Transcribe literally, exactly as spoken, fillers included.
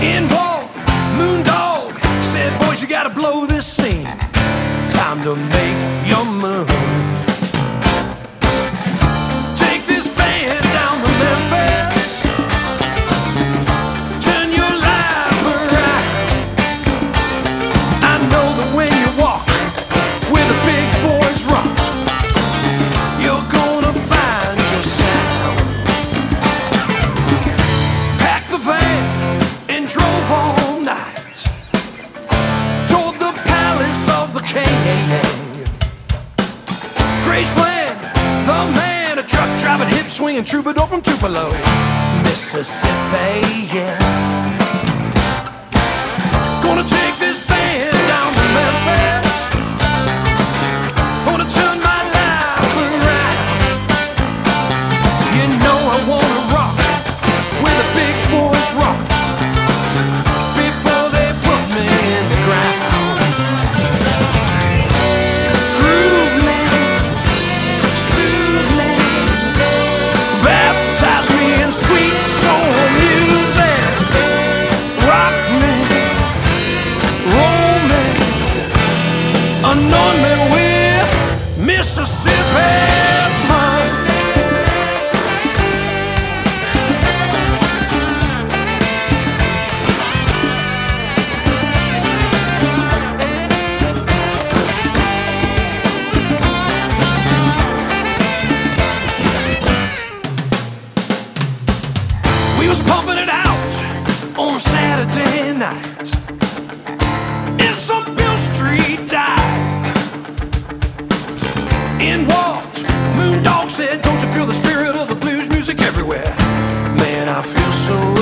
In walked Moondog, said, boys, you gotta blow this scene. Time to make your move. Take this band down to Memphis. Turn your life around. I know that when you walk where the big boys rocked, you're gonna find your sound. Packed the van and drove all night toward the palace of the king. Graceland, the man, a truck driving, hip swinging troubadour from Tupelo, Mississippi, yeah. Gonna take this band down to Memphis. Gonna turn my life around. You know I wanna rock where the big boys rocked before they put me in the ground. Groove me, soothe me, baptize me in sweet soul music. Rock me, roll me, anoint me with Mississippi mud. We was pumping it out on Saturday night in some Bill Street dive. In walked Moondog, said, don't you feel the spirit of the blues music everywhere? Man, I feel so